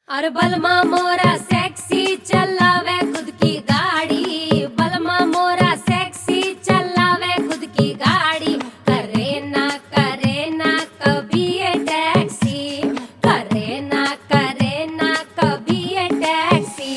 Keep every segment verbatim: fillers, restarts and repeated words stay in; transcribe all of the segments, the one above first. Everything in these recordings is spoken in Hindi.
और बलमा मोरा सेक्सी चलावे खुद की गाड़ी, बलमा मोरा सेक्सी चलावे खुद की गाड़ी। करे ना करे ना कभी ये टैक्सी, करे ना करे ना कभी ये टैक्सी।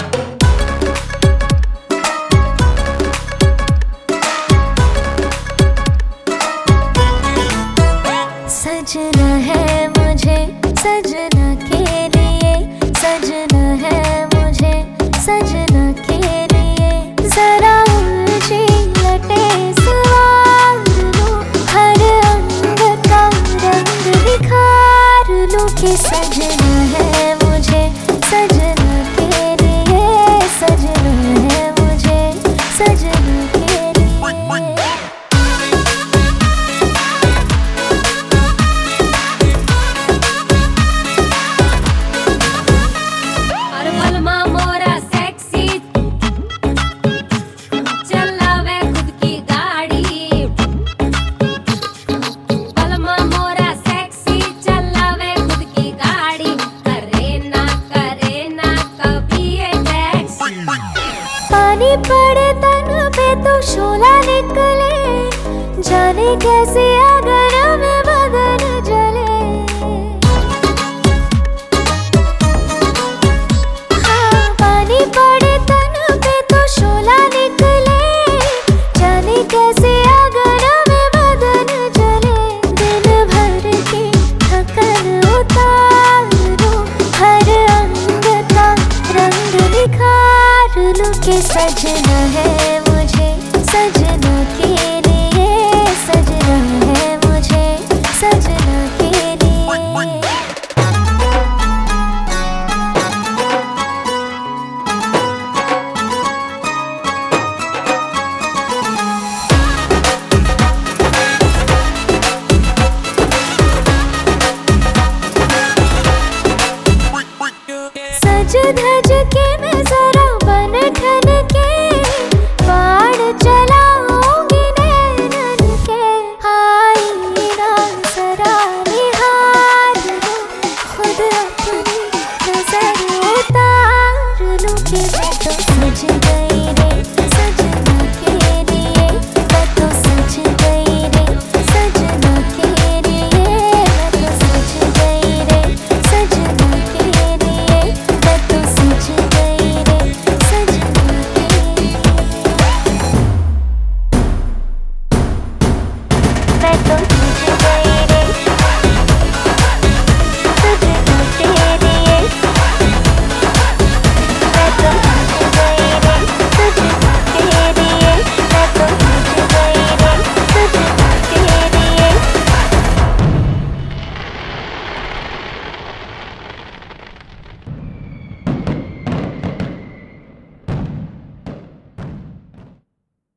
सजना है मुझे सजना के लिए, सजना है मुझे सजना के लिए। जरा उलझी लटे सवार लूं, हर अंग का रंग निखार लूं कि सजना है मुझे सजना के लिए, सजना है मुझे सजना के लिए। पानी पड़े तन पे तो शोला निकले, जाने कैसे अगर में बदन जले। हाँ, पानी पड़े तन पे तो शोला निकले, जाने कैसे अगर में बदन जले। दिन भर की थकन उतारो, हर अंग का रंग निखार लूं कि सजना है मुझे सजना के लिए, सजना है मुझे सजना के लिए। सज धज के मैं जरा बन ठन के, बाण चलाऊंगी नैनन के। आईना जरा निहार लूं, खुद अपनी नजर उतार लूं कि मैं तो सज गई।